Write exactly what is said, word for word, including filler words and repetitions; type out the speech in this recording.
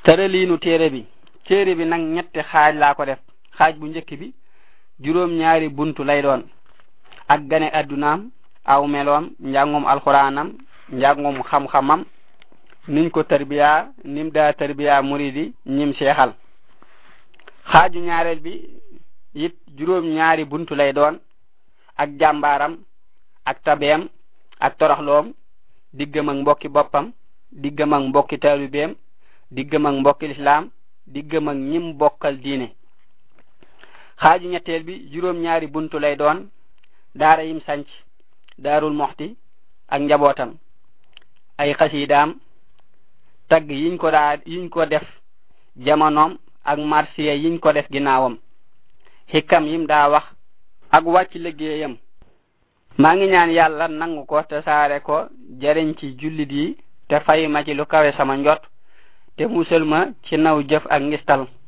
tëraliinu téere bi téere bi nag ñetti xaaj laa ko def. xaaj bu njëkk bi juróom ñaari buntu lay doon ak gane addunaam aw meloom njàngum alxuraanam njàngum xam-xamam niñ ko tarbiya nim daa tarbiya muridi ñim seexal. xaaju ñaareel bi it juróom ñaari buntu lay doon ak jàmbaaram ak tabeem ak toroxloom diggam ak mbokki boppam diggam ak mbokki taalibeem diggam ak mbokki lislaam diggam ak ñim bokkal diine. xaaju ñetteel bi juróom ñaari buntu lay doon daara yim sanc daarul moxti ak njabootam ay xasiidaam tagg yiñ ko daa yiñ ko def jamonoom ak marsiya yiñ ko def ginnaawam xikam yim daa wax ak wàcc liggéeyam. maa ngi ñaan yàlla nangu ko te saare ko jariñ ci jullit yi te fay ma ci lu kawe sama njot te musal ma ci naw jëf ak ngistal.